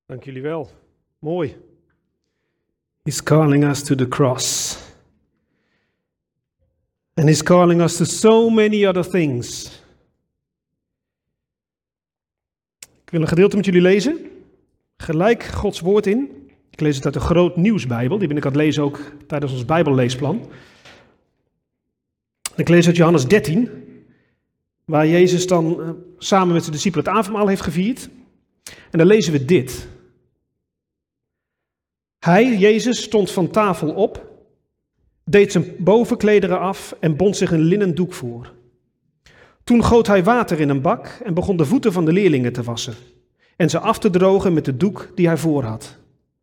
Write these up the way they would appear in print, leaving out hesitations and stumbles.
Dank jullie wel. Mooi. He's calling us to the cross. And he's calling us to so many other things. Ik wil een gedeelte met jullie lezen. Gelijk Gods woord in. Ik lees het uit de Groot Nieuwsbijbel. Die ben ik aan het lezen ook tijdens ons Bijbelleesplan. Ik lees uit Johannes 13. Waar Jezus dan samen met zijn discipelen het avondmaal heeft gevierd. En dan lezen we dit. Hij, Jezus, stond van tafel op, deed zijn bovenklederen af en bond zich een linnen doek voor. Toen goot hij water in een bak en begon de voeten van de leerlingen te wassen en ze af te drogen met de doek die hij voor had.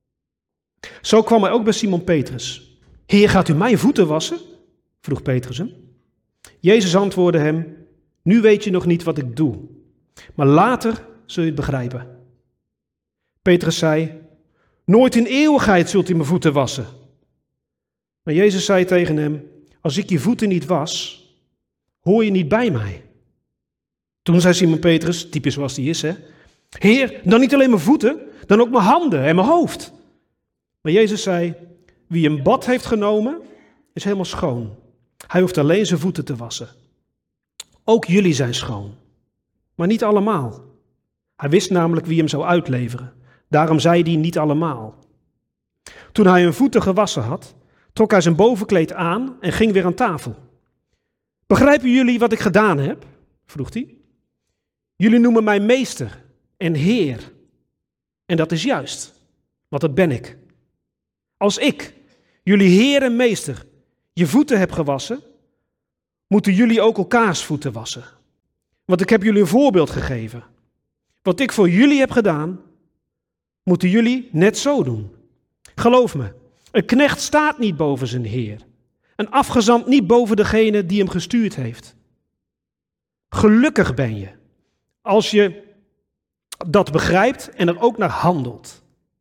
Zo kwam hij ook bij Simon Petrus. Heer, gaat u mijn voeten wassen? Vroeg Petrus hem. Jezus antwoordde hem, nu weet je nog niet wat ik doe, maar later zul je het begrijpen. Petrus zei, nooit in eeuwigheid zult u mijn voeten wassen. Maar Jezus zei tegen hem, als ik je voeten niet was, hoor je niet bij mij. Toen zei Simon Petrus, typisch zoals die is, Heer, dan niet alleen mijn voeten, dan ook mijn handen en mijn hoofd. Maar Jezus zei, wie een bad heeft genomen, is helemaal schoon. Hij hoeft alleen zijn voeten te wassen. Ook jullie zijn schoon, maar niet allemaal. Hij wist namelijk wie hem zou uitleveren. Daarom zei hij niet allemaal. Toen hij hun voeten gewassen had, trok hij zijn bovenkleed aan en ging weer aan tafel. Begrijpen jullie wat ik gedaan heb? Vroeg hij. Jullie noemen mij meester en heer. En dat is juist, want dat ben ik. Als ik, jullie heer en meester, je voeten heb gewassen, moeten jullie ook elkaars voeten wassen. Want ik heb jullie een voorbeeld gegeven. Wat ik voor jullie heb gedaan, moeten jullie net zo doen. Geloof me, een knecht staat niet boven zijn heer. Een afgezant niet boven degene die hem gestuurd heeft. Gelukkig ben je als je dat begrijpt en er ook naar handelt.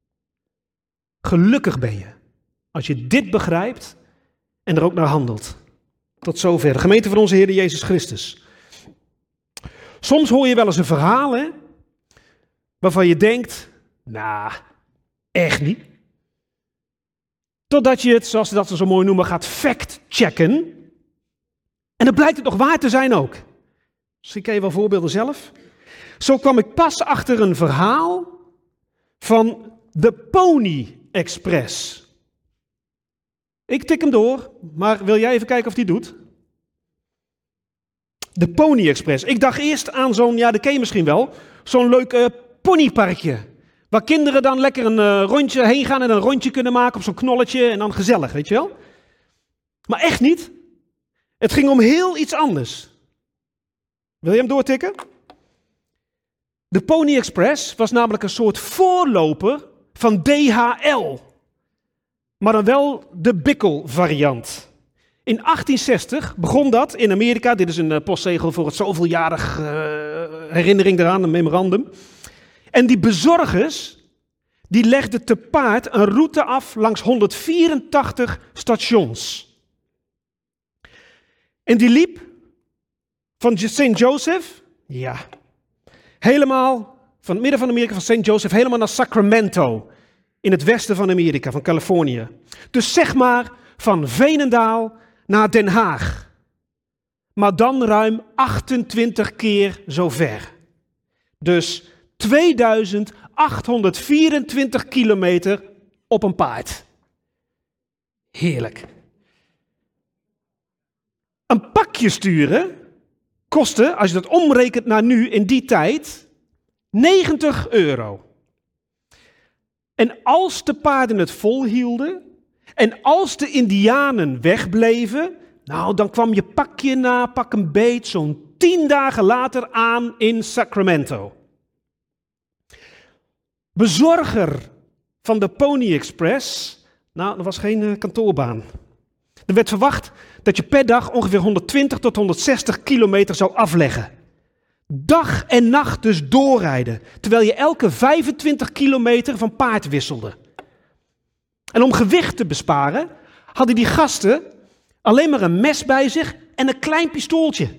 Gelukkig ben je als je dit begrijpt en er ook naar handelt. Tot zover. De gemeente van onze Heer Jezus Christus. Soms hoor je wel eens een verhaal, waarvan je denkt, nou, echt niet. Totdat je het, zoals ze dat zo mooi noemen, gaat fact-checken. En dan blijkt het nog waar te zijn ook. Misschien ken je wel voorbeelden zelf. Zo kwam ik pas achter een verhaal van de Pony Express. Ik tik hem door, maar wil jij even kijken of die doet? De Pony Express. Ik dacht eerst aan zo'n, ja, dat ken je misschien wel, zo'n leuk ponyparkje. Waar kinderen dan lekker een rondje heen gaan en een rondje kunnen maken op zo'n knolletje en dan gezellig, weet je wel? Maar echt niet. Het ging om heel iets anders. Wil je hem doortikken? De Pony Express was namelijk een soort voorloper van DHL. Maar dan wel de Bickel variant. In 1860 begon dat in Amerika. Dit is een postzegel voor het zoveeljarig herinnering eraan, een memorandum. En die bezorgers, die legden te paard een route af langs 184 stations. En die liep van St. Joseph, helemaal van het midden van Amerika, van St. Joseph, helemaal naar Sacramento. In het westen van Amerika, van Californië. Dus zeg maar van Veenendaal naar Den Haag. Maar dan ruim 28 keer zo ver. Dus 2824 kilometer op een paard. Heerlijk. Een pakje sturen kostte, als je dat omrekent naar nu in die tijd, €90. En als de paarden het volhielden en als de Indianen wegbleven, nou dan kwam je pakje na pak een beet zo'n 10 dagen later aan in Sacramento. Bezorger van de Pony Express, nou dat was geen kantoorbaan. Er werd verwacht dat je per dag ongeveer 120 tot 160 kilometer zou afleggen. Dag en nacht dus doorrijden, terwijl je elke 25 kilometer van paard wisselde. En om gewicht te besparen, hadden die gasten alleen maar een mes bij zich en een klein pistooltje.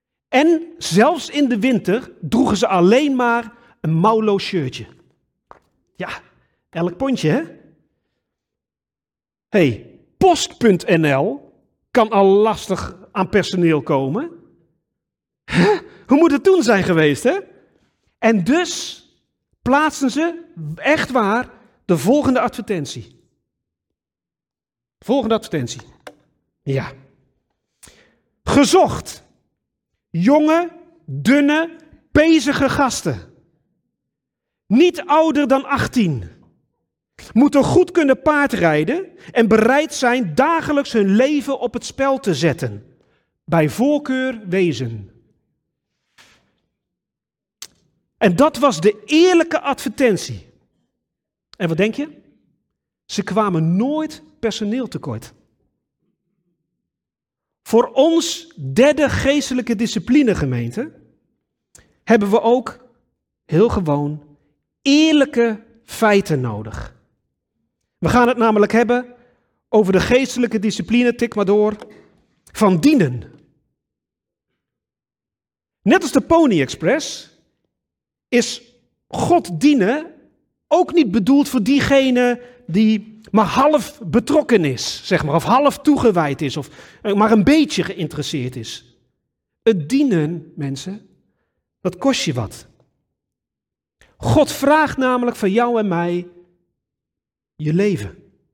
En zelfs in de winter droegen ze alleen maar een mouwloos shirtje. Ja, elk pondje, hè? Hey, Post.nl kan al lastig aan personeel komen. Hoe moet het toen zijn geweest, hè? En dus plaatsen ze, echt waar, de volgende advertentie. Volgende advertentie. Ja. Gezocht. Jonge, dunne, pezige gasten. Niet ouder dan 18. Moeten goed kunnen paardrijden en bereid zijn dagelijks hun leven op het spel te zetten. Bij voorkeur wezen. En dat was de eerlijke advertentie. En wat denk je? Ze kwamen nooit personeel tekort. Voor ons derde geestelijke discipline gemeente hebben we ook heel gewoon eerlijke feiten nodig. We gaan het namelijk hebben over de geestelijke discipline, tik maar door, van dienen. Net als de Pony Express is God dienen ook niet bedoeld voor diegene die maar half betrokken is, zeg maar, of half toegewijd is, of maar een beetje geïnteresseerd is. Het dienen, mensen, dat kost je wat. God vraagt namelijk van jou en mij je leven.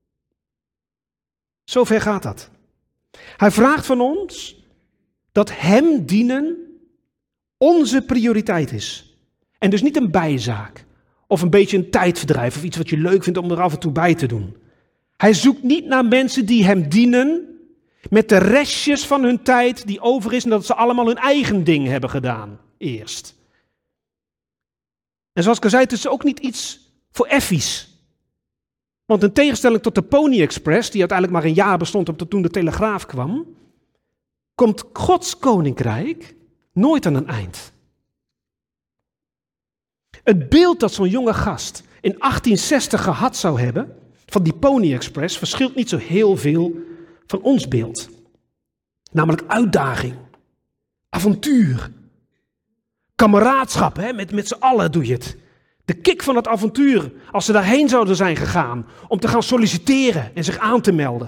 Zover gaat dat. Hij vraagt van ons dat hem dienen onze prioriteit is. En dus niet een bijzaak. Of een beetje een tijdverdrijf. Of iets wat je leuk vindt om er af en toe bij te doen. Hij zoekt niet naar mensen die hem dienen met de restjes van hun tijd die over is en dat ze allemaal hun eigen ding hebben gedaan. Eerst. En zoals ik al zei, het is ook niet iets voor effies. Want in tegenstelling tot de Pony Express, die uiteindelijk maar een jaar bestond tot toen de Telegraaf kwam, komt Gods koninkrijk nooit aan een eind. Het beeld dat zo'n jonge gast in 1860 gehad zou hebben, van die Pony Express, verschilt niet zo heel veel van ons beeld. Namelijk uitdaging, avontuur, kameraadschap, hè? Met z'n allen doe je het. De kick van het avontuur, als ze daarheen zouden zijn gegaan, om te gaan solliciteren en zich aan te melden.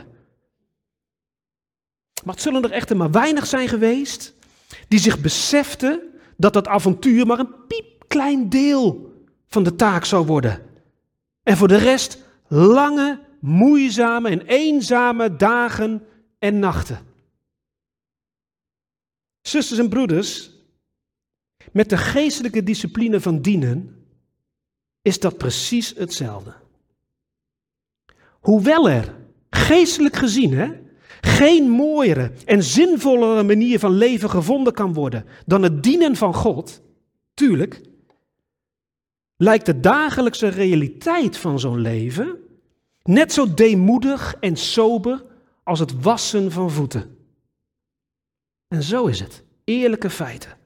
Maar het zullen er echter maar weinig zijn geweest die zich beseften dat dat avontuur maar een piepklein deel van de taak zou worden. En voor de rest lange, moeizame en eenzame dagen en nachten. Zusters en broeders, met de geestelijke discipline van dienen is dat precies hetzelfde. Hoewel er, geestelijk gezien, geen mooiere en zinvollere manier van leven gevonden kan worden dan het dienen van God, tuurlijk, lijkt de dagelijkse realiteit van zo'n leven net zo deemoedig en sober als het wassen van voeten. En zo is het, eerlijke feiten.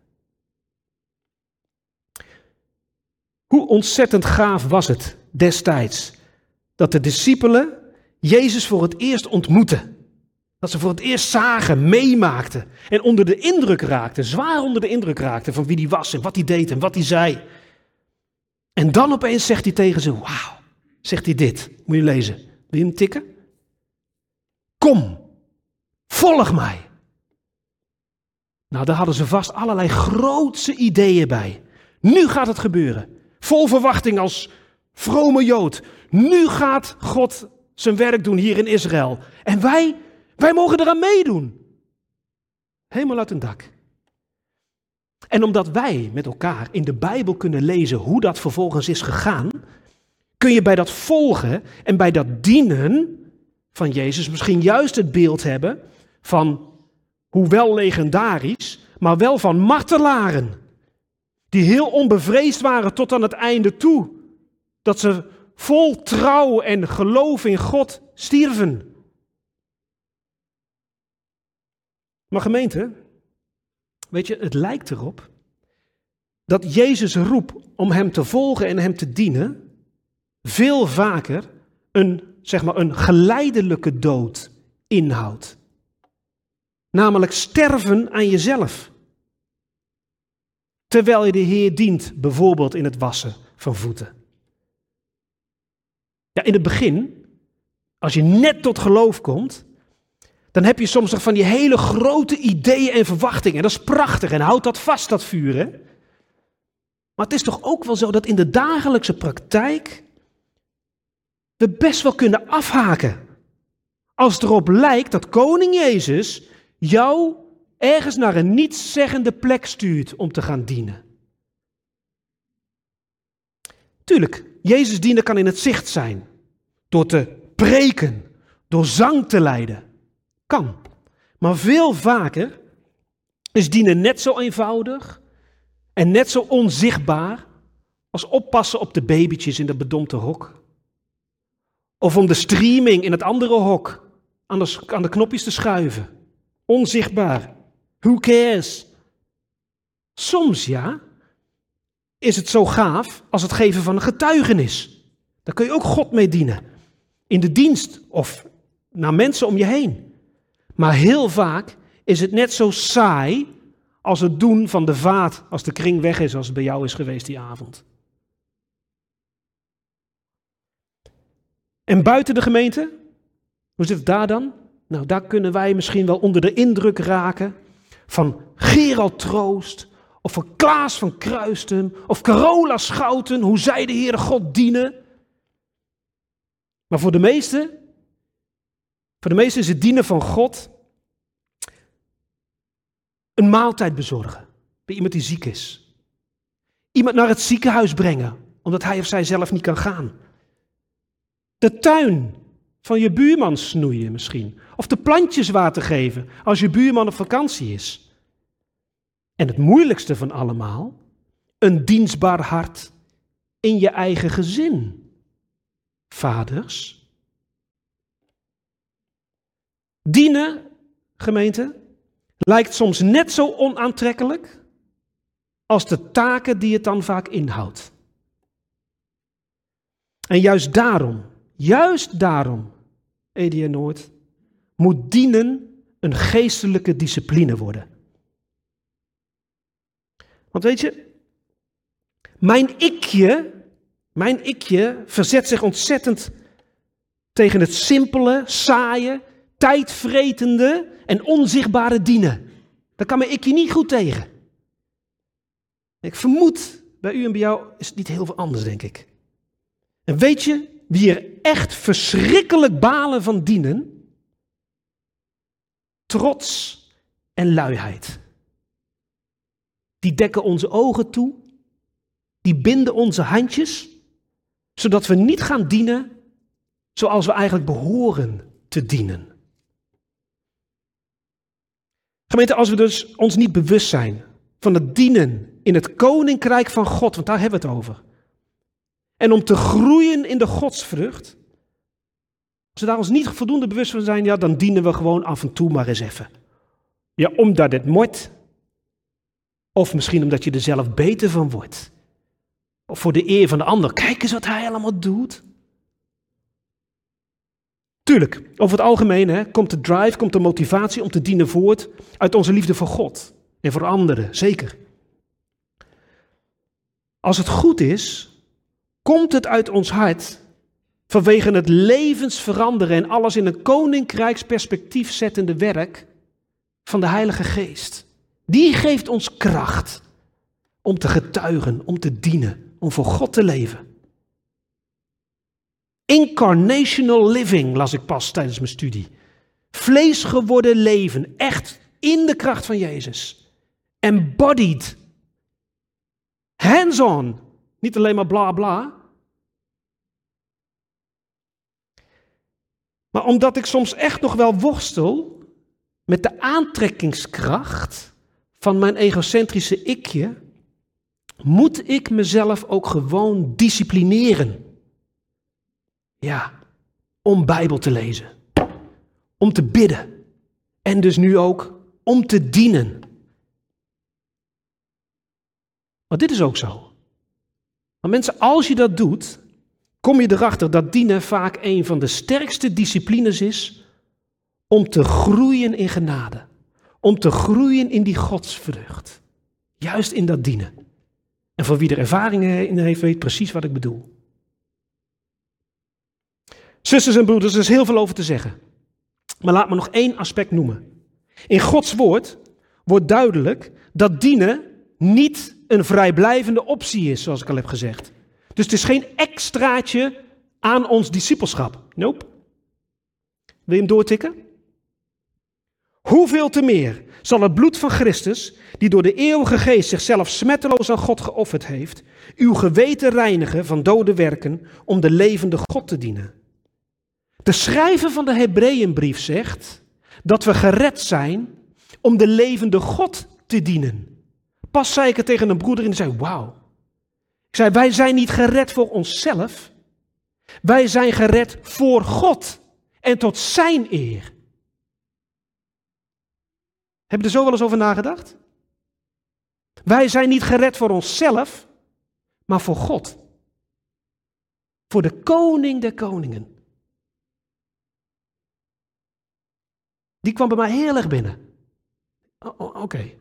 Hoe ontzettend gaaf was het destijds dat de discipelen Jezus voor het eerst ontmoetten. Dat ze voor het eerst zagen, meemaakten en onder de indruk raakten, zwaar onder de indruk raakten van wie hij was en wat hij deed en wat hij zei. En dan opeens zegt hij tegen ze, wauw, zegt hij dit, moet je lezen. Wil je hem tikken? Kom, volg mij. Nou, daar hadden ze vast allerlei grootse ideeën bij. Nu gaat het gebeuren. Vol verwachting als vrome Jood. Nu gaat God zijn werk doen hier in Israël. En wij mogen eraan meedoen. Helemaal uit een dak. En omdat wij met elkaar in de Bijbel kunnen lezen hoe dat vervolgens is gegaan, kun je bij dat volgen en bij dat dienen van Jezus misschien juist het beeld hebben van, hoewel legendarisch, maar wel van martelaren. Die heel onbevreesd waren tot aan het einde toe. Dat ze vol trouw en geloof in God stierven. Maar gemeente, weet je, het lijkt erop dat Jezus' roep om hem te volgen en hem te dienen veel vaker een geleidelijke dood inhoudt. Namelijk sterven aan jezelf. Terwijl je de Heer dient, bijvoorbeeld in het wassen van voeten. Ja, in het begin, als je net tot geloof komt, dan heb je soms nog van die hele grote ideeën en verwachtingen. En dat is prachtig en houd dat vast, dat vuur, hè? Maar het is toch ook wel zo dat in de dagelijkse praktijk we best wel kunnen afhaken. Als het erop lijkt dat koning Jezus jou ergens naar een nietszeggende plek stuurt om te gaan dienen. Tuurlijk, Jezus dienen kan in het zicht zijn. Door te preken, door zang te leiden. Kan. Maar veel vaker is dienen net zo eenvoudig en net zo onzichtbaar als oppassen op de babytjes in dat bedompte hok. Of om de streaming in het andere hok aan de knopjes te schuiven. Onzichtbaar. Who cares? Soms ja, is het zo gaaf als het geven van een getuigenis. Daar kun je ook God mee dienen. In de dienst of naar mensen om je heen. Maar heel vaak is het net zo saai als het doen van de vaat als de kring weg is, als het bij jou is geweest die avond. En buiten de gemeente, hoe zit het daar dan? Nou, daar kunnen wij misschien wel onder de indruk raken van Gerald Troost, of van Klaas van Kruistum, of Carola Schouten, hoe zij de Heere God dienen. Maar voor de meesten is het dienen van God een maaltijd bezorgen bij iemand die ziek is. Iemand naar het ziekenhuis brengen, omdat hij of zij zelf niet kan gaan. De tuin van je buurman snoeien misschien. Of de plantjes water geven als je buurman op vakantie is. En het moeilijkste van allemaal, een dienstbaar hart in je eigen gezin. Vaders. Dienen, gemeente, lijkt soms net zo onaantrekkelijk als de taken die het dan vaak inhoudt. En juist daarom, Edie en Noord, moet dienen een geestelijke discipline worden. Want weet je, mijn ikje verzet zich ontzettend tegen het simpele, saaie, tijdvretende en onzichtbare dienen. Daar kan mijn ikje niet goed tegen. Ik vermoed, bij u en bij jou is het niet heel veel anders, denk ik. En weet je wie er echt verschrikkelijk balen van dienen? Trots en luiheid. Die dekken onze ogen toe, die binden onze handjes, zodat we niet gaan dienen zoals we eigenlijk behoren te dienen. Gemeente, als we dus ons niet bewust zijn van het dienen in het koninkrijk van God, want daar hebben we het over. En om te groeien in de godsvrucht, als we daar ons niet voldoende bewust van zijn, ja, dan dienen we gewoon af en toe maar eens even. Ja, omdat het moet. Of misschien omdat je er zelf beter van wordt. Of voor de eer van de ander. Kijk eens wat hij allemaal doet. Tuurlijk, over het algemeen komt de drive, komt de motivatie om te dienen voort uit onze liefde voor God. En voor anderen, zeker. Als het goed is, komt het uit ons hart vanwege het levensveranderen en alles in een koninkrijksperspectief zettende werk van de Heilige Geest. Die geeft ons kracht om te getuigen, om te dienen, om voor God te leven. Incarnational living las ik pas tijdens mijn studie. Vlees geworden leven, echt in de kracht van Jezus. Embodied. Hands-on. Niet alleen maar bla bla. Maar omdat ik soms echt nog wel worstel met de aantrekkingskracht van mijn egocentrische ikje, moet ik mezelf ook gewoon disciplineren. Ja, om Bijbel te lezen. Om te bidden. En dus nu ook om te dienen. Maar dit is ook zo. Maar mensen, als je dat doet, kom je erachter dat dienen vaak een van de sterkste disciplines is om te groeien in genade. Om te groeien in die godsvrucht. Juist in dat dienen. En voor wie er ervaringen in heeft, weet precies wat ik bedoel. Zusters en broeders, er is heel veel over te zeggen. Maar laat me nog 1 aspect noemen. In Gods woord wordt duidelijk dat dienen niet een vrijblijvende optie is, zoals ik al heb gezegd. Dus het is geen extraatje aan ons discipelschap. Nope. Wil je hem doortikken? Hoeveel te meer zal het bloed van Christus, die door de eeuwige geest zichzelf smetteloos aan God geofferd heeft, uw geweten reinigen van dode werken om de levende God te dienen. De schrijver van de Hebreeënbrief zegt dat we gered zijn om de levende God te dienen. Pas zei ik het tegen een broeder en die zei, wauw. Ik zei, wij zijn niet gered voor onszelf. Wij zijn gered voor God en tot zijn eer. Heb je er zo wel eens over nagedacht? Wij zijn niet gered voor onszelf, maar voor God. Voor de koning der koningen. Die kwam bij mij heel erg binnen. Oké.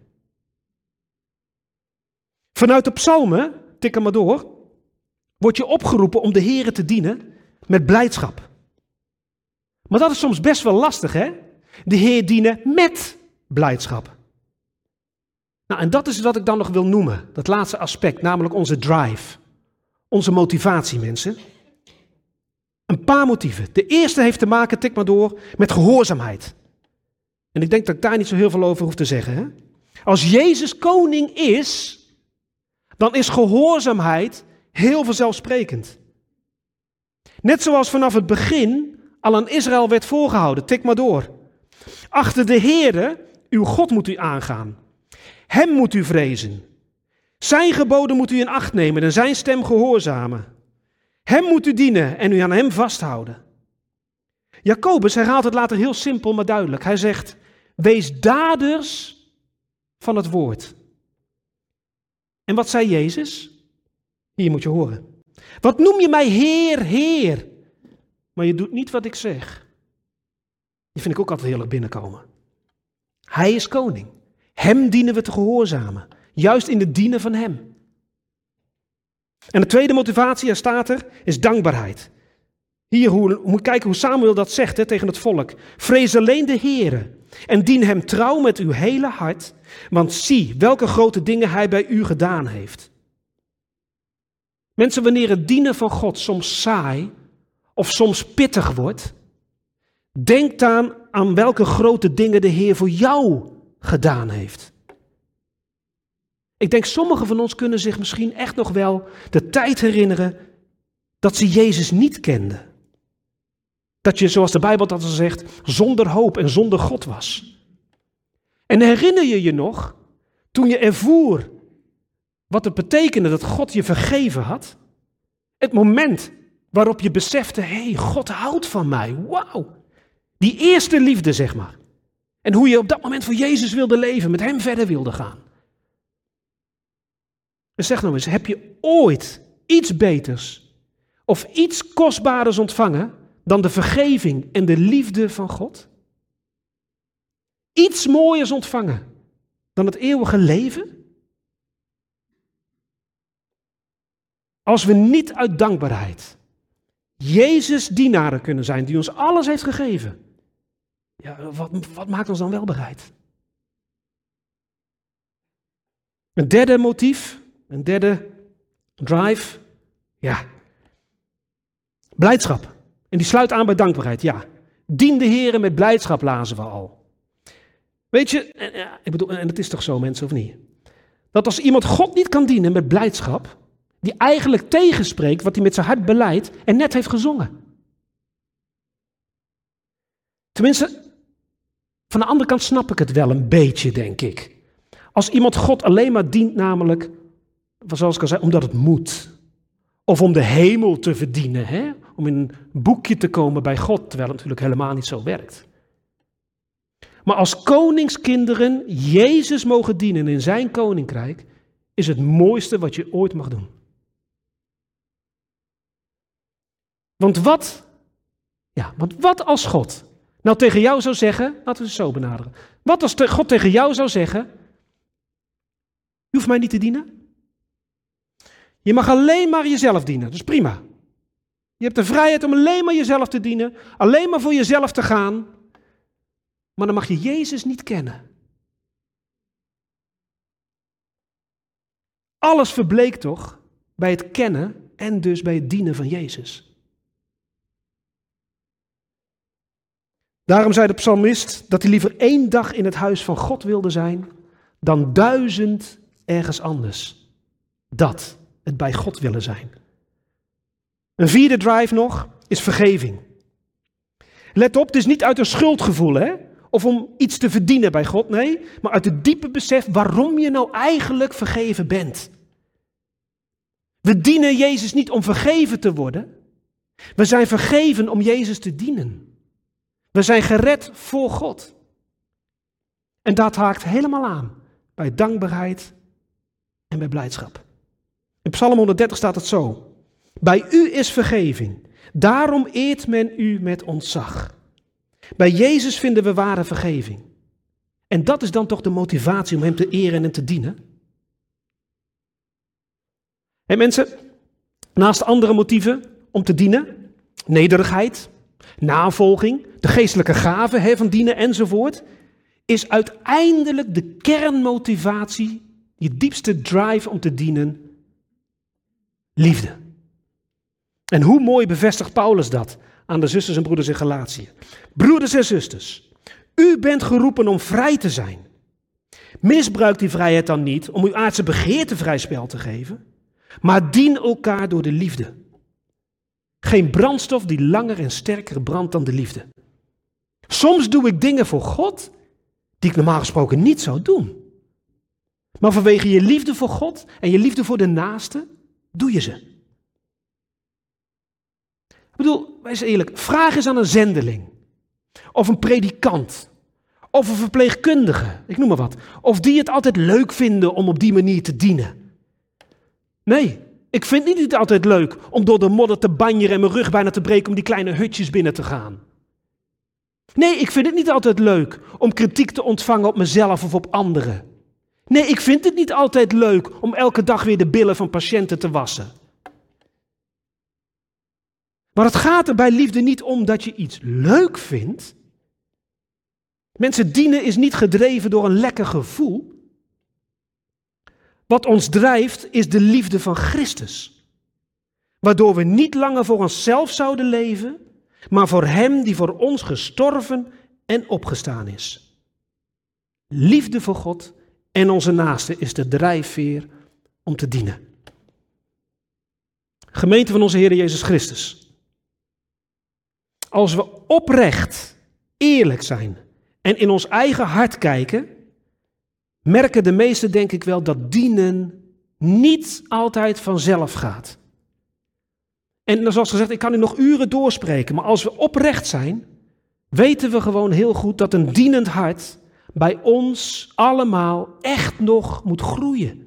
Vanuit de psalmen, tik hem maar door, word je opgeroepen om de Here te dienen met blijdschap. Maar dat is soms best wel lastig, hè? De Heer dienen met blijdschap. Nou, en dat is wat ik dan nog wil noemen. Dat laatste aspect, namelijk onze drive. Onze motivatie, mensen. Een paar motieven. De eerste heeft te maken, tik maar door, met gehoorzaamheid. En ik denk dat ik daar niet zo heel veel over hoef te zeggen. Hè? Als Jezus koning is, dan is gehoorzaamheid heel vanzelfsprekend. Net zoals vanaf het begin al aan Israël werd voorgehouden, tik maar door. Achter de Heere, uw God, moet u aangaan. Hem moet u vrezen. Zijn geboden moet u in acht nemen en zijn stem gehoorzamen. Hem moet u dienen en u aan hem vasthouden. Jacobus herhaalt het later heel simpel maar duidelijk. Hij zegt, wees daders van het woord. En wat zei Jezus? Hier moet je horen. Wat noem je mij Heer, Heer? Maar je doet niet wat ik zeg. Die vind ik ook altijd heel erg binnenkomen. Hij is koning. Hem dienen we te gehoorzamen. Juist in het dienen van hem. En de tweede motivatie, er staat er, is dankbaarheid. Hier moet je kijken hoe Samuel dat zegt tegen het volk. Vrees alleen de Heere en dien hem trouw met uw hele hart, want zie welke grote dingen hij bij u gedaan heeft. Mensen, wanneer het dienen van God soms saai of soms pittig wordt, denk dan aan welke grote dingen de Heer voor jou gedaan heeft. Ik denk sommigen van ons kunnen zich misschien echt nog wel de tijd herinneren dat ze Jezus niet kenden. Dat je, zoals de Bijbel dat al zegt, zonder hoop en zonder God was. En herinner je je nog, toen je ervoer wat het betekende dat God je vergeven had? Het moment waarop je besefte, hé, God houdt van mij, wauw. Die eerste liefde, zeg maar. En hoe je op dat moment voor Jezus wilde leven, met hem verder wilde gaan. En zeg nou eens, heb je ooit iets beters of iets kostbaarders ontvangen dan de vergeving en de liefde van God? Iets mooiers ontvangen dan het eeuwige leven? Als we niet uit dankbaarheid Jezus dienaren kunnen zijn die ons alles heeft gegeven, ja, wat maakt ons dan wel bereid? Een derde motief, een derde drive, ja, blijdschap. En die sluit aan bij dankbaarheid, ja. Dien de Heere met blijdschap, lazen we al. Weet je, ik bedoel, en het is toch zo, mensen, of niet? Dat als iemand God niet kan dienen met blijdschap, die eigenlijk tegenspreekt wat hij met zijn hart belijdt en net heeft gezongen. Tenminste, van de andere kant snap ik het wel een beetje, denk ik. Als iemand God alleen maar dient, namelijk, zoals ik al zei, omdat het moet. Of om de hemel te verdienen, hè? Om in een boekje te komen bij God, terwijl het natuurlijk helemaal niet zo werkt. Maar als koningskinderen Jezus mogen dienen in zijn koninkrijk, is het mooiste wat je ooit mag doen. Want wat als God nou tegen jou zou zeggen, laten we het zo benaderen. Wat als God tegen jou zou zeggen, je hoeft mij niet te dienen. Je mag alleen maar jezelf dienen, dat is prima. Je hebt de vrijheid om alleen maar jezelf te dienen, alleen maar voor jezelf te gaan. Maar dan mag je Jezus niet kennen. Alles verbleekt toch bij het kennen en dus bij het dienen van Jezus. Daarom zei de psalmist dat hij liever 1 dag in het huis van God wilde zijn dan 1000 ergens anders. Dat, het bij God willen zijn. Een 4e drive nog is vergeving. Let op, het is niet uit een schuldgevoel, hè? Of om iets te verdienen bij God, nee. Maar uit het diepe besef waarom je nou eigenlijk vergeven bent. We dienen Jezus niet om vergeven te worden. We zijn vergeven om Jezus te dienen. We zijn gered voor God. En dat haakt helemaal aan bij dankbaarheid en bij blijdschap. In Psalm 130 staat het zo. Bij u is vergeving, daarom eert men u met ontzag. Bij Jezus vinden we ware vergeving. En dat is dan toch de motivatie om hem te eren en te dienen? En mensen, naast andere motieven om te dienen, nederigheid, navolging, de geestelijke gaven van dienen enzovoort, is uiteindelijk de kernmotivatie, je diepste drive om te dienen, liefde. En hoe mooi bevestigt Paulus dat aan de zusters en broeders in Galatië. Broeders en zusters, u bent geroepen om vrij te zijn. Misbruik die vrijheid dan niet om uw aardse begeerte vrij spel te geven, maar dien elkaar door de liefde. Geen brandstof die langer en sterker brandt dan de liefde. Soms doe ik dingen voor God die ik normaal gesproken niet zou doen. Maar vanwege je liefde voor God en je liefde voor de naaste, doe je ze. Ik bedoel, wees eerlijk, vraag eens aan een zendeling, of een predikant, of een verpleegkundige, ik noem maar wat, of die het altijd leuk vinden om op die manier te dienen. Nee, ik vind het niet altijd leuk om door de modder te banjeren en mijn rug bijna te breken om die kleine hutjes binnen te gaan. Nee, ik vind het niet altijd leuk om kritiek te ontvangen op mezelf of op anderen. Nee, ik vind het niet altijd leuk om elke dag weer de billen van patiënten te wassen. Maar het gaat er bij liefde niet om dat je iets leuk vindt. Mensen, dienen is niet gedreven door een lekker gevoel. Wat ons drijft is de liefde van Christus. Waardoor we niet langer voor onszelf zouden leven, maar voor Hem die voor ons gestorven en opgestaan is. Liefde voor God en onze naaste is de drijfveer om te dienen. Gemeente van onze Heer Jezus Christus. Als we oprecht, eerlijk zijn en in ons eigen hart kijken, merken de meesten denk ik wel dat dienen niet altijd vanzelf gaat. En zoals gezegd, ik kan u nog uren doorspreken, maar als we oprecht zijn, weten we gewoon heel goed dat een dienend hart bij ons allemaal echt nog moet groeien.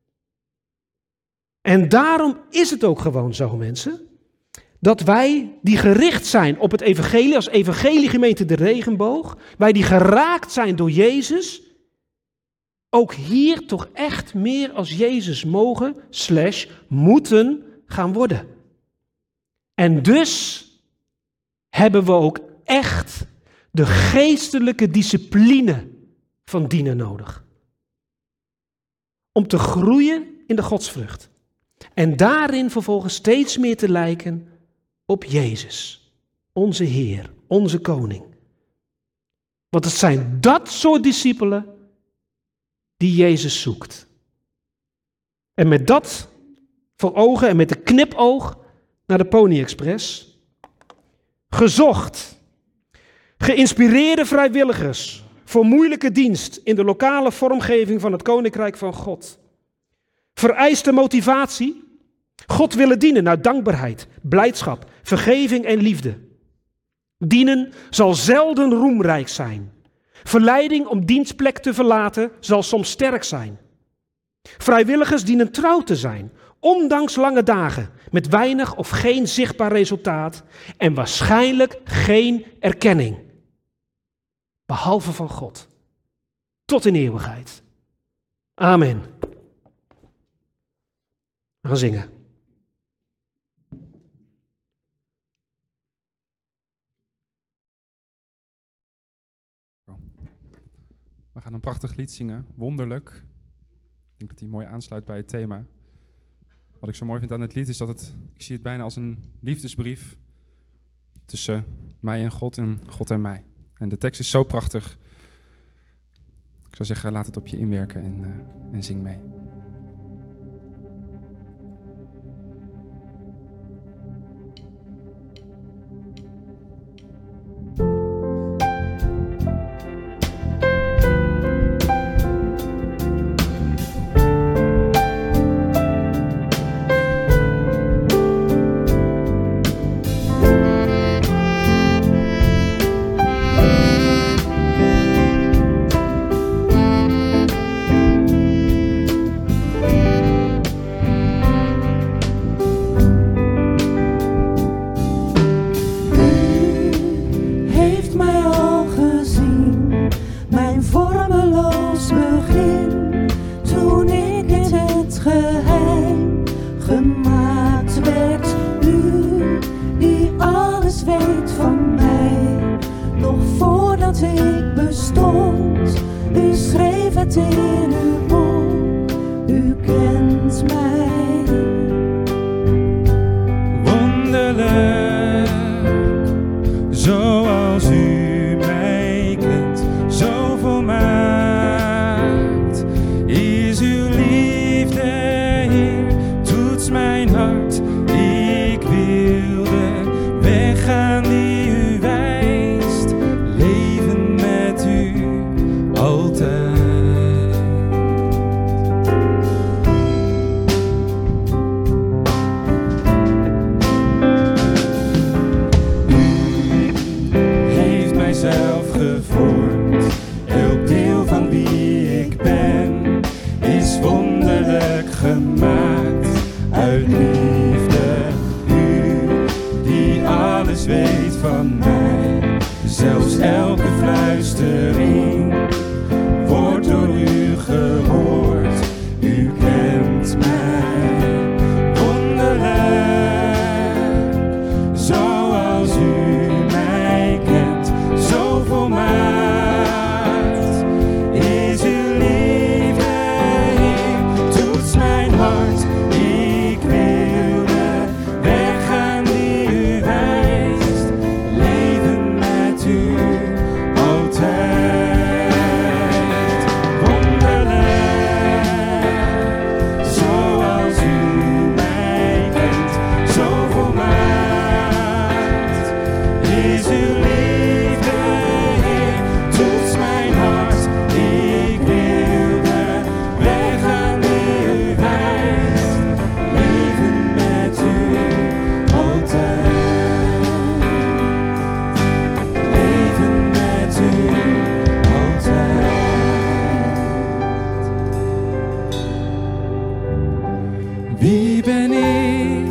En daarom is het ook gewoon zo, mensen, dat wij die gericht zijn op het evangelie, als evangeliegemeente de Regenboog, wij die geraakt zijn door Jezus, ook hier toch echt meer als Jezus mogen, moeten gaan worden. En dus hebben we ook echt de geestelijke discipline van dienen nodig. Om te groeien in de godsvrucht. En daarin vervolgens steeds meer te lijken op Jezus, onze Heer, onze Koning. Want het zijn dat soort discipelen die Jezus zoekt. En met dat voor ogen en met de knipoog naar de Pony Express. Gezocht, geïnspireerde vrijwilligers voor moeilijke dienst in de lokale vormgeving van het Koninkrijk van God. Vereiste motivatie, God willen dienen uit dankbaarheid, blijdschap, vergeving en liefde. Dienen zal zelden roemrijk zijn. Verleiding om dienstplek te verlaten zal soms sterk zijn. Vrijwilligers dienen trouw te zijn, ondanks lange dagen, met weinig of geen zichtbaar resultaat en waarschijnlijk geen erkenning. Behalve van God. Tot in eeuwigheid. Amen. We gaan zingen. gaan een prachtig lied zingen, Wonderlijk. Ik denk dat die mooi aansluit bij het thema. Wat ik zo mooi vind aan het lied is dat ik zie het bijna als een liefdesbrief tussen mij en God en mij. En de tekst is zo prachtig. Ik zou zeggen, laat het op je inwerken en zing mee. Wie ben ik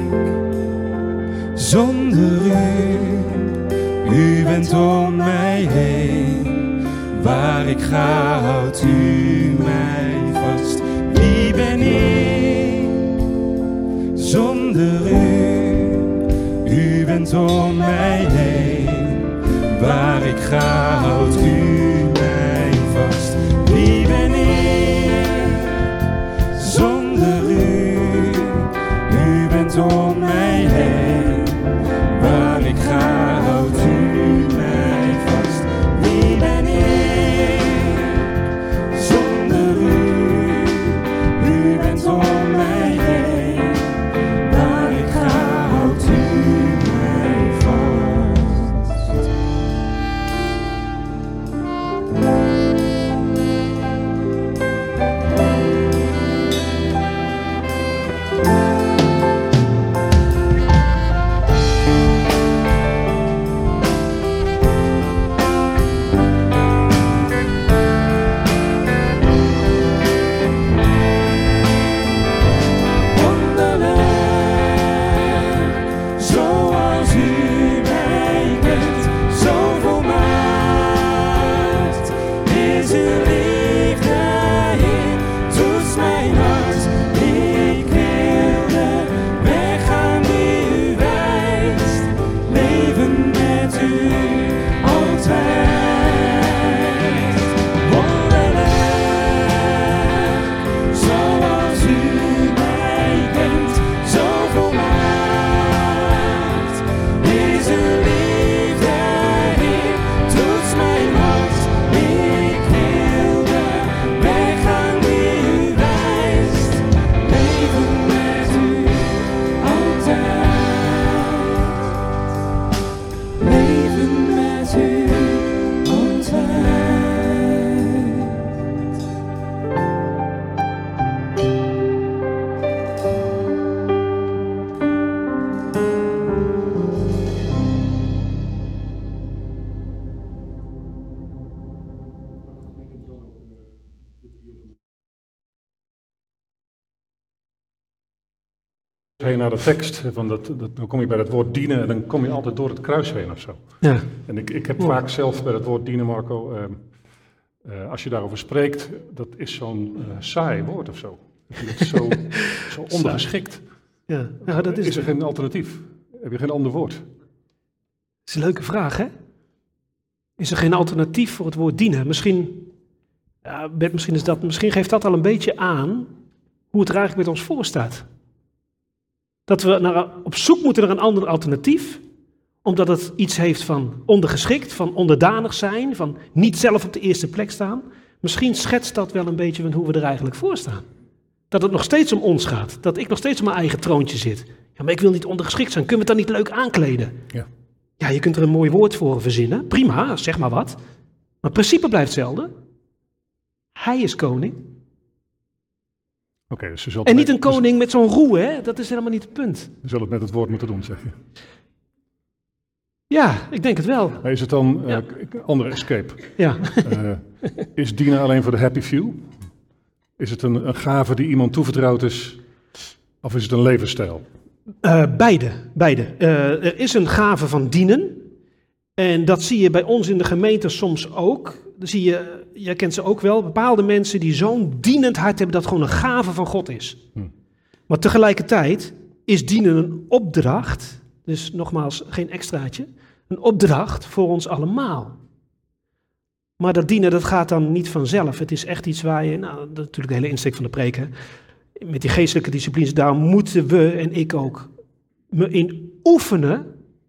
zonder u? U bent om mij heen. Waar ik ga, houdt u mij vast. Wie ben ik zonder u? U bent om mij heen. Waar ik ga, houdt u mij vast. Wie ben ik zonder u? U bent om mij heen. Waar ik ga, houdt u mij vast. Wie ben ik zonder u? U bent om mij heen. Waar ik ga, houdt u mij vast. heen naar de tekst, dan kom je bij het woord dienen en dan kom je altijd door het kruis heen of zo. Ja. En ik heb vaak zelf bij het woord dienen, Marco, als je daarover spreekt, dat is zo'n saai woord of zo. Het is zo ondergeschikt. Ja. Ja, dat is er geen alternatief? Heb je geen ander woord? Dat is een leuke vraag, hè? Is er geen alternatief voor het woord dienen? Misschien geeft dat al een beetje aan hoe het er eigenlijk met ons voor staat. Dat we op zoek moeten naar een ander alternatief, omdat het iets heeft van ondergeschikt, van onderdanig zijn, van niet zelf op de eerste plek staan. Misschien schetst dat wel een beetje van hoe we er eigenlijk voor staan. Dat het nog steeds om ons gaat, dat ik nog steeds op mijn eigen troontje zit. Ja, maar ik wil niet ondergeschikt zijn, kunnen we het dan niet leuk aankleden? Ja. Ja, je kunt er een mooi woord voor verzinnen, prima, zeg maar wat. Maar het principe blijft hetzelfde. Hij is koning. Okay, dus en niet een koning met zo'n roe, hè? Dat is helemaal niet het punt. Je zal het met het woord moeten doen, zeg je. Ja, ik denk het wel. Maar is het dan een andere escape? Ja. Is dienen alleen voor de happy few? Is het een gave die iemand toevertrouwd is? Of is het een levensstijl? Beide. Er is een gave van dienen. En dat zie je bij ons in de gemeente soms ook. Dan zie je, jij kent ze ook wel, bepaalde mensen die zo'n dienend hart hebben dat het gewoon een gave van God is. Maar tegelijkertijd is dienen een opdracht, dus nogmaals geen extraatje, een opdracht voor ons allemaal. Maar dat dienen, dat gaat dan niet vanzelf. Het is echt iets waar je, dat is natuurlijk de hele insteek van de preek, hè, met die geestelijke disciplines, daar moeten we en ik ook me in oefenen.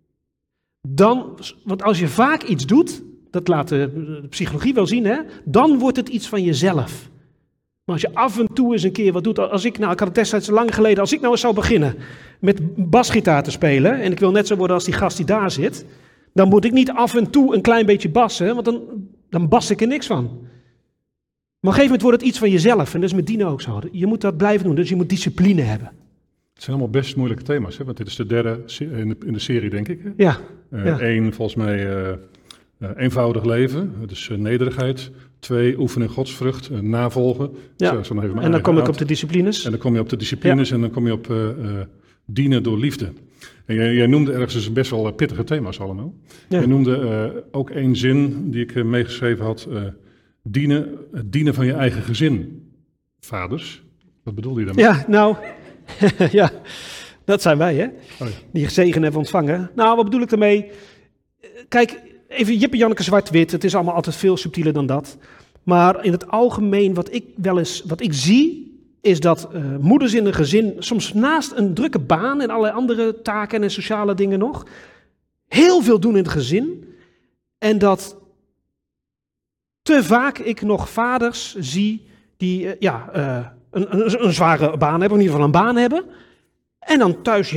Want als je vaak iets doet, dat laat de psychologie wel zien, hè, dan wordt het iets van jezelf. Maar als je af en toe eens een keer wat doet, ik had het destijds lang geleden, als ik nou eens zou beginnen met basgitaar te spelen, en ik wil net zo worden als die gast die daar zit, dan moet ik niet af en toe een klein beetje bassen, want dan bas ik er niks van. Maar op een gegeven moment wordt het iets van jezelf, en dat is met dienen ook zo. Je moet dat blijven doen, dus je moet discipline hebben. Het zijn allemaal best moeilijke thema's, hè? Want dit is de derde in de serie, denk ik. Hè? Ja. Eén, volgens mij, eenvoudig leven, dus nederigheid. 2, oefenen godsvrucht, navolgen. Ja. En dan kom ik op de disciplines. En dan kom je op de disciplines en dan kom je op dienen door liefde. En jij noemde ergens dus best wel pittige thema's allemaal. Ja. Jij noemde ook één zin die ik meegeschreven had. Het dienen van je eigen gezin, vaders. Wat bedoelde je daarmee? Ja, nou... ja, dat zijn wij, hè? Oh ja. Die zegen hebben ontvangen. Nou, wat bedoel ik daarmee? Kijk, even Jip en Janneke zwart-wit. Het is allemaal altijd veel subtieler dan dat. Maar in het algemeen, wat ik zie, is dat moeders in een gezin soms naast een drukke baan en allerlei andere taken en sociale dingen nog, heel veel doen in het gezin. En dat te vaak ik nog vaders zie die, een zware baan hebben, in ieder geval een baan hebben. En dan thuis,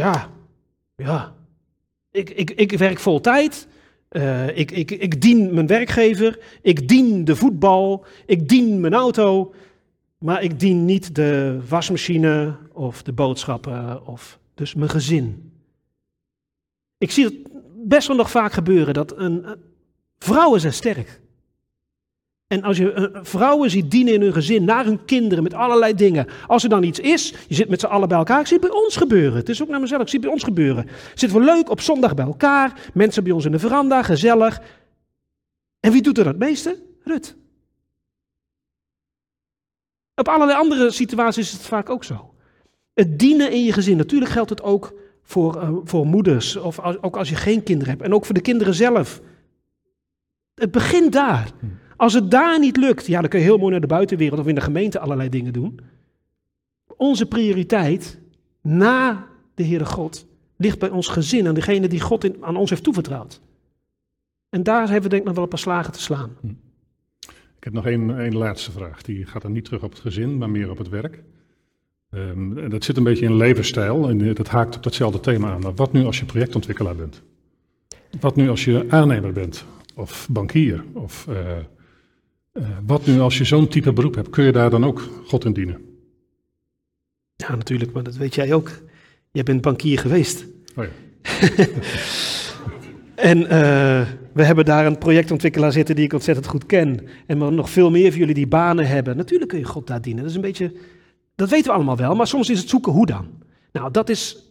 ik werk vol tijd. Ik dien mijn werkgever. Ik dien de voetbal. Ik dien mijn auto. Maar ik dien niet de wasmachine of de boodschappen of dus mijn gezin. Ik zie het best wel nog vaak gebeuren dat vrouwen zijn sterk. En als je vrouwen ziet dienen in hun gezin, naar hun kinderen, met allerlei dingen. Als er dan iets is, je zit met z'n allen bij elkaar. Ik zie het bij ons gebeuren. Het is ook naar mezelf, ik zie het bij ons gebeuren. Zitten we leuk op zondag bij elkaar. Mensen bij ons in de veranda, gezellig. En wie doet er het meeste? Rut. Op allerlei andere situaties is het vaak ook zo. Het dienen in je gezin, natuurlijk geldt het ook voor moeders. Of ook als je geen kinderen hebt. En ook voor de kinderen zelf. Het begint daar. Als het daar niet lukt, dan kun je heel mooi naar de buitenwereld of in de gemeente allerlei dingen doen. Onze prioriteit na de Heere God ligt bij ons gezin en degene die God aan ons heeft toevertrouwd. En daar hebben we denk ik nog wel een paar slagen te slaan. Ik heb nog één laatste vraag. Die gaat dan niet terug op het gezin, maar meer op het werk. Dat zit een beetje in levensstijl en dat haakt op datzelfde thema aan. Maar wat nu als je projectontwikkelaar bent? Wat nu als je aannemer bent? Of bankier? Of wat nu als je zo'n type beroep hebt? Kun je daar dan ook God in dienen? Ja, natuurlijk, maar dat weet jij ook. Jij bent bankier geweest. Oh ja. En we hebben daar een projectontwikkelaar zitten die ik ontzettend goed ken. En maar nog veel meer van jullie die banen hebben. Natuurlijk kun je God daar dienen. Dat is een beetje, dat weten we allemaal wel, maar soms is het zoeken hoe dan. Nou, dat is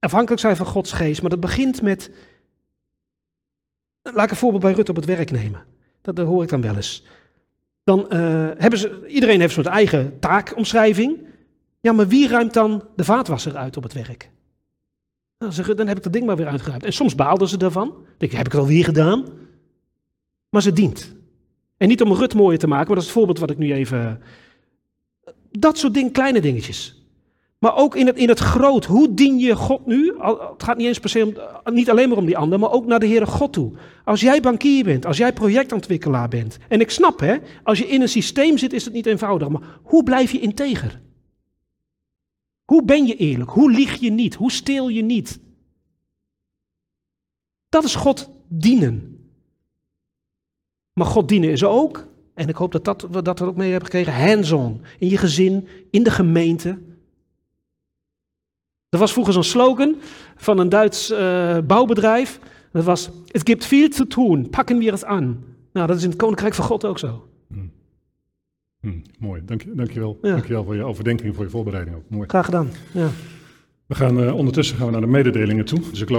afhankelijk zijn van Gods geest, maar dat begint met, laat ik een voorbeeld bij Rut op het werk nemen. Dat hoor ik dan wel eens. Dan iedereen heeft een soort eigen taakomschrijving. Ja, maar wie ruimt dan de vaatwasser uit op het werk? Nou, dan heb ik dat ding maar weer uitgeruimd. En soms baalden ze daarvan. Dan denk ik, heb ik het alweer gedaan? Maar ze dient. En niet om Rut mooier te maken, maar dat is het voorbeeld wat ik nu even... Dat soort dingen, kleine dingetjes. Maar ook in het groot. Hoe dien je God nu? Het gaat niet eens per se niet alleen maar om die ander, maar ook naar de Heere God toe. Als jij bankier bent, als jij projectontwikkelaar bent. En ik snap, hè, als je in een systeem zit, is het niet eenvoudig. Maar hoe blijf je integer? Hoe ben je eerlijk? Hoe lieg je niet? Hoe steel je niet? Dat is God dienen. Maar God dienen is ook, en ik hoop dat we dat ook mee hebben gekregen, hands-on. In je gezin, in de gemeente. Er was vroeger zo'n slogan van een Duits bouwbedrijf. Dat was, het gibt viel zu tun, pakken wir es an. Nou, dat is in het Koninkrijk van God ook zo. Mooi, dankjewel. Ja. Dankjewel voor je overdenking, voor je voorbereiding ook. Mooi. Graag gedaan. Ja. Ondertussen gaan we naar de mededelingen toe. Dus ik